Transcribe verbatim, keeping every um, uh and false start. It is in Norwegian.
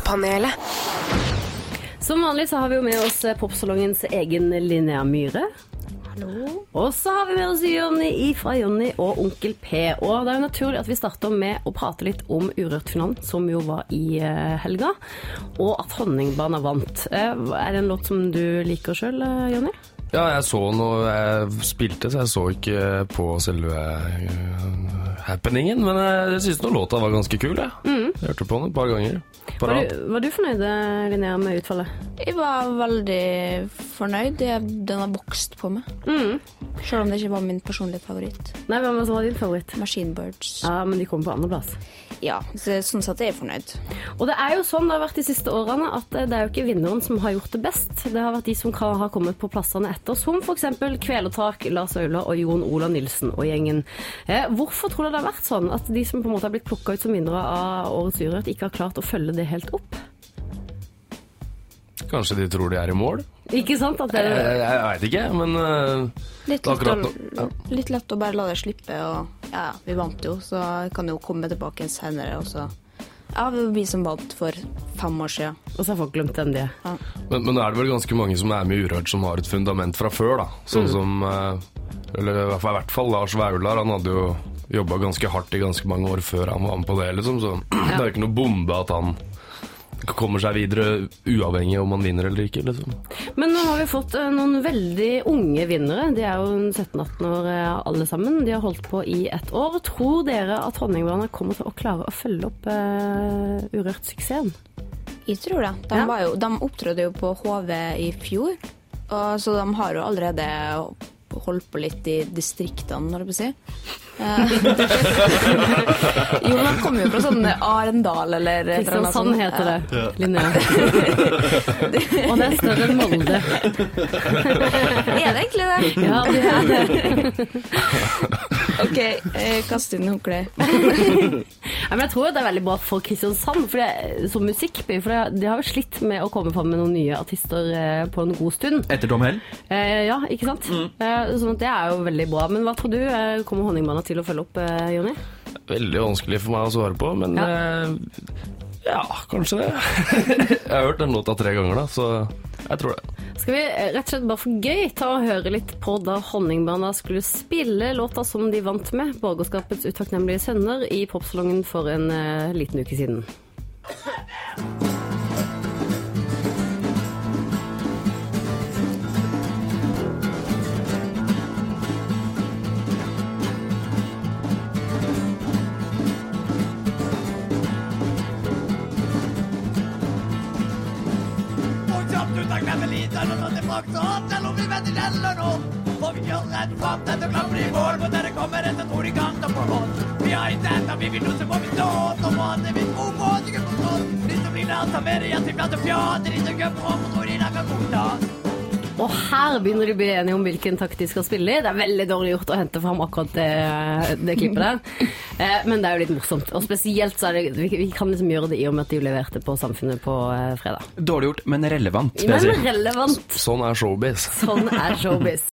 Poppanelet. Som vanlig så har vi jo med oss popsalongens egen Linnea Myhre. Hallo. Og så har vi med oss Jonny fra Jonny og Onkel P. Og det er jo naturlig at vi starter med å prate litt om Urørt-finalen, som jo var i helga, og at Honningbarna vant. Er det en låt som du liker selv, Jonny? Ja, jeg så når jeg spilte, så jeg så ikke på selve uh, happeningen, men jeg synes noe låta var ganske kul, jeg. Mm. Jeg hørte på den et par ganger. Var du, var du fornøyd, Linnea, med utfallet? Jeg var veldig fornøyd. Den har vokst på meg. Mm. Selv om det ikke var min personlige favoritt. Nei, hvem var din favoritt? Machine Birds. Ja, men de kom på andre plass. Ja, så sånn sett er jeg fornøyd. Og det er jo sånn det har vært de siste årene, at det er jo ikke vinneren som har gjort det best. Det har vært de som har kommet på plassene etter, som for eksempel Kvelertak, Lars Aular og Jon Ola Nilsen og gjengen. Eh, hvorfor tror du det har vært sånn at de som på en måte har blitt plukket ut som vinnere av årets Urørt ikke har klart å følge det helt opp? Kanskje de tror de er i mål? Ikke sant? At det... jeg, jeg, jeg vet ikke, men uh, litt, lett å, ja. litt lett å bare la det slippe, og ja, vi vant jo, så jeg kan jo komme tilbake senere, og så ja, vi som vant for fem år siden. Og så har folk glemt den det. Ja. Men, men er det vel ganske mange som er med i Urørt som har et fundament fra før, da? Sånn mm. som, uh, eller i hvert fall Lars Vaular, han hadde jo jobbet ganske hardt i ganske mange år før han var med på det, liksom, så ja. Det er jo ikke noe bombe at han kommer seg videre uavhengig om man vinner eller ikke, liksom. Men nå har vi fått uh, noen veldig unge vinnere. De er jo sytten atten år uh, alle sammen. De har holdt på i ett år. Tror dere at Honningbarna kommer til å klare å følge opp uh, Urørt-suksessen? Jeg tror det. De, ja. var jo, de opptrådde jo på H V i fjor, og så de har jo allerede holdt på litt i distriktene, når jeg på å si. Jo, de kommer jo fra sånn Arendal eller Kristiansand heter det, ja. Linnea. Og det er større enn Molde. Er det egentlig det? Ja, det er det. Ok, jeg kaster inn håndkle. Ja, men jeg tror det er veldig bra for Kristiansand, for det, som musikkby, for det, de har jo slitt med å komme frem med noen nye artister eh, på en god stund. Etter Tom Hell? Eh, ja, ikke sant? Mm. Eh, sånn at det er jo veldig bra. Men hva tror du? Eh, kommer Honningbarna til å følge opp, eh, Jonny? Veldig vanskelig for meg å svare på, men ja, eh, ja kanskje det. Jeg har hørt den låta tre ganger da, så jeg tror det. Skal vi rett og slett bare for gøy ta og høre litt på da Honningbarna skulle spille låta som de vant med, Borgerskapets utakknemlige sønner, i popsalongen for en uh, liten uke siden. Selv om vi vet det gjelder nå, får vi gjøre et framtid og klapper i mål, for dere kommer etter to i kanter på hånd. Vi har ikke enda, vi vil noe så må vi stå, nå må det vi to på å ikke kontroll. De som blir lært av mer igjen til platt og fjat, de som køper om og tror de lager kodas. Og her begynner de å bli enige om hvilken takt de skal spille i. Det er veldig dårlig gjort å hente frem akkurat det, det klippet der. Eh, men det er jo litt morsomt. Og spesielt så er det, vi, vi kan liksom gjøre det i og med at de leverte på Samfunnet på eh, fredag. Dårlig gjort, men relevant. Men relevant. Sånn er showbiz. Sånn er showbiz.